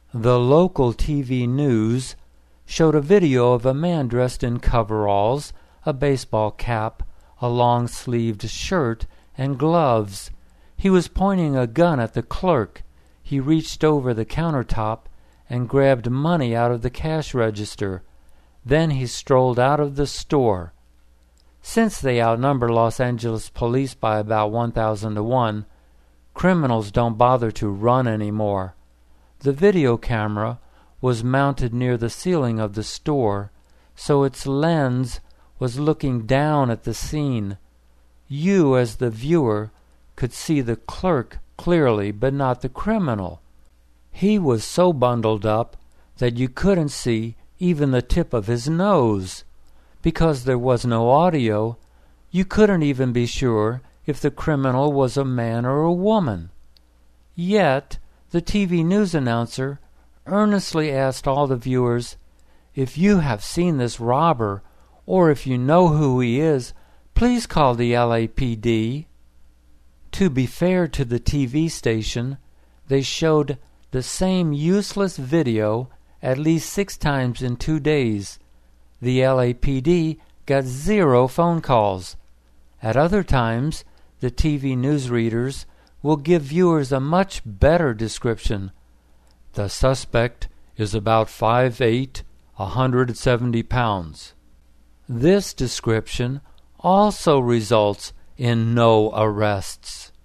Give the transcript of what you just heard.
The local TV news showed a video of a man dressed in coveralls, a baseball cap, a long-sleeved shirt, and gloves. He was pointing a gun at the clerk. He reached over the countertop and grabbed money out of the cash register. Then he strolled out of the store. Since they outnumber Los Angeles police by about 1,000 to 1, criminals don't bother to run anymore. The video camera was mounted near the ceiling of the store, so its lens was looking down at the scene. You, as the viewer, could see the clerk clearly, but not the criminal. He was so bundled up that you couldn't see even the tip of his nose. Because there was no audio, you couldn't even be sure if the criminal was a man or a woman. Yet, the TV news announcer earnestly asked all the viewers, "If you have seen this robber, or if you know who he is, please call the LAPD." To be fair to the TV station, they showed the same useless video at least 6 times in 2 days. The LAPD got 0 phone calls. At other times, the TV newsreaders will give viewers a much better description. The suspect is about 5'8", 170 pounds. This description also results in no arrests.